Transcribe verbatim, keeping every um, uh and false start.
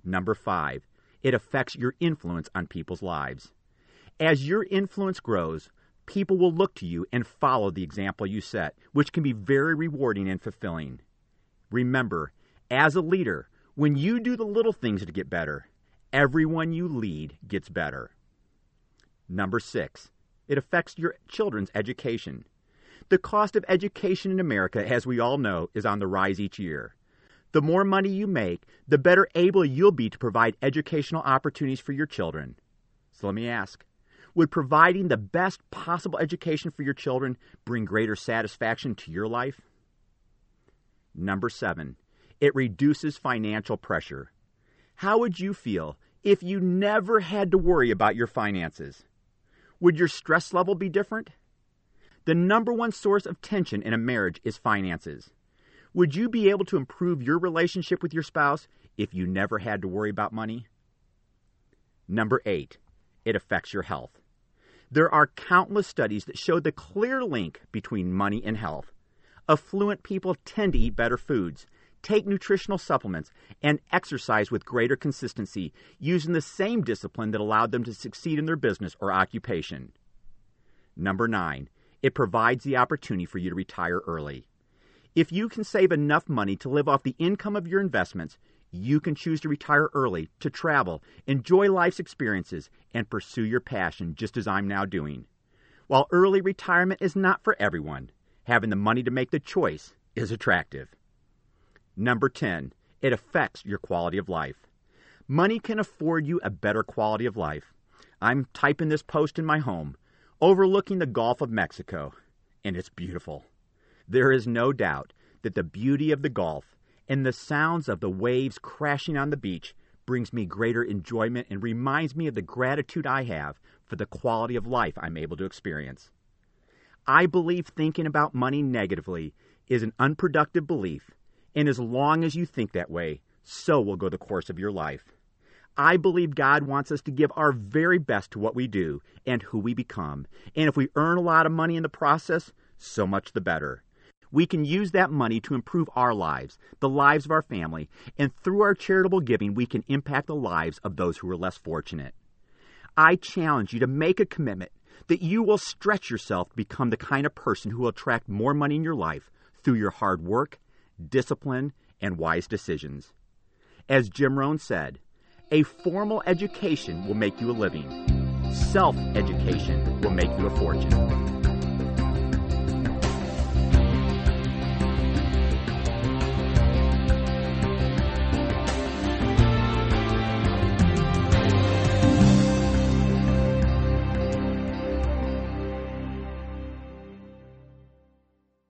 Number five, it affects your influence on people's lives. As your influence grows, people will look to you and follow the example you set, which can be very rewarding and fulfilling. Remember, as a leader, when you do the little things to get better, everyone you lead gets better. Number six, it affects your children's education. The cost of education in America, as we all know, is on the rise each year. The more money you make, the better able you'll be to provide educational opportunities for your children. So let me ask, would providing the best possible education for your children bring greater satisfaction to your life? Number seven, it reduces financial pressure. How would you feel if you never had to worry about your finances? Would your stress level be different? The number one source of tension in a marriage is finances. Would you be able to improve your relationship with your spouse if you never had to worry about money? Number eight, it affects your health. There are countless studies that show the clear link between money and health. Affluent people tend to eat better foods, take nutritional supplements, and exercise with greater consistency, using the same discipline that allowed them to succeed in their business or occupation. Number nine, it provides the opportunity for you to retire early. If you can save enough money to live off the income of your investments, you can choose to retire early, to travel, enjoy life's experiences, and pursue your passion just as I'm now doing. While early retirement is not for everyone, having the money to make the choice is attractive. Number ten, it affects your quality of life. Money can afford you a better quality of life. I'm typing this post in my home, overlooking the Gulf of Mexico, and it's beautiful. There is no doubt that the beauty of the Gulf and the sounds of the waves crashing on the beach brings me greater enjoyment and reminds me of the gratitude I have for the quality of life I'm able to experience. I believe thinking about money negatively is an unproductive belief, and as long as you think that way, so will go the course of your life. I believe God wants us to give our very best to what we do and who we become, and if we earn a lot of money in the process, so much the better. We can use that money to improve our lives, the lives of our family, and through our charitable giving, we can impact the lives of those who are less fortunate. I challenge you to make a commitment that you will stretch yourself to become the kind of person who will attract more money in your life through your hard work, discipline, and wise decisions. As Jim Rohn said, a formal education will make you a living. Self-education will make you a fortune.